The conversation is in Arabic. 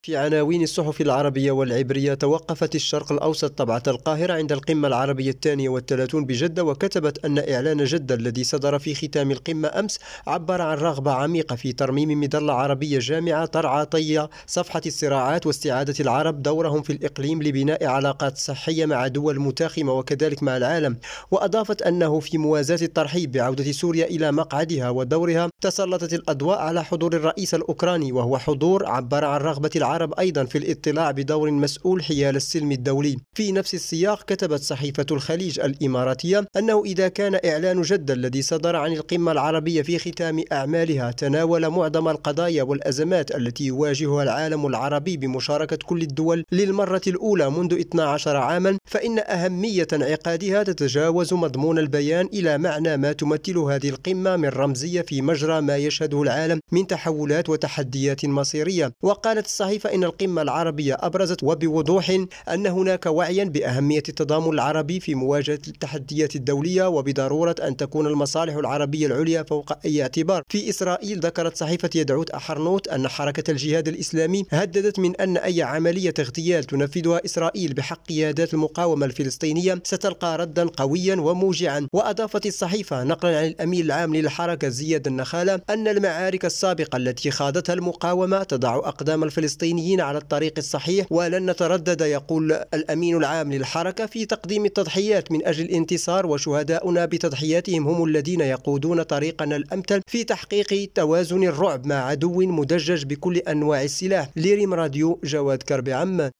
في عناوين الصحف العربية والعبرية: توقفت الشرق الأوسط طبعة القاهرة عند القمة العربية 32 بجدة، وكتبت أن إعلان جدة الذي صدر في ختام القمة أمس عبر عن رغبة عميقة في ترميم مظلة عربية جامعة ترعى طي صفحة الصراعات واستعادة العرب دورهم في الإقليم لبناء علاقات صحية مع دول متاخمة وكذلك مع العالم. وأضافت أنه في موازاة الترحيب بعودة سوريا إلى مقعدها ودورها، تسلطت الأضواء على حضور الرئيس الأوكراني، وهو حضور عبر عن رغبة العرب أيضا في الاطلاع بدور مسؤول حيال السلم الدولي. في نفس السياق كتبت صحيفة الخليج الإماراتية أنه إذا كان إعلان جدة الذي صدر عن القمة العربية في ختام أعمالها تناول معظم القضايا والأزمات التي يواجهها العالم العربي بمشاركة كل الدول للمرة الأولى منذ 12 عاما، فإن أهمية انعقادها تتجاوز مضمون البيان إلى معنى ما تمثل هذه القمة من رمزية في مجرى ما يشهده العالم من تحولات وتحديات مصيرية. وقالت الصحيفة إن القمة العربية أبرزت وبوضوح أن هناك وعيا بأهمية التضامن العربي في مواجهة التحديات الدولية، وبضرورة أن تكون المصالح العربية العليا فوق أي اعتبار. في إسرائيل ذكرت صحيفة يدعوت أحرنوت أن حركة الجهاد الإسلامي هددت من أن أي عملية اغتيال تنفذها إسرائيل بحق قيادات المقاومة الفلسطينية ستلقى ردا قويا وموجعا. وأضافت الصحيفة نقلا عن الأمين العام للحركة زياد النخالة أن المعارك السابقة التي خاضتها المقاومة تضع أقدام الفلسطينيين على الطريق الصحيح، ولن نتردد، يقول الأمين العام للحركة، في تقديم التضحيات من أجل الانتصار، وشهداؤنا بتضحياتهم هم الذين يقودون طريقنا الأمثل في تحقيق توازن الرعب مع عدو مدجج بكل أنواع السلاح. لريم راديو، جواد كربي عمان.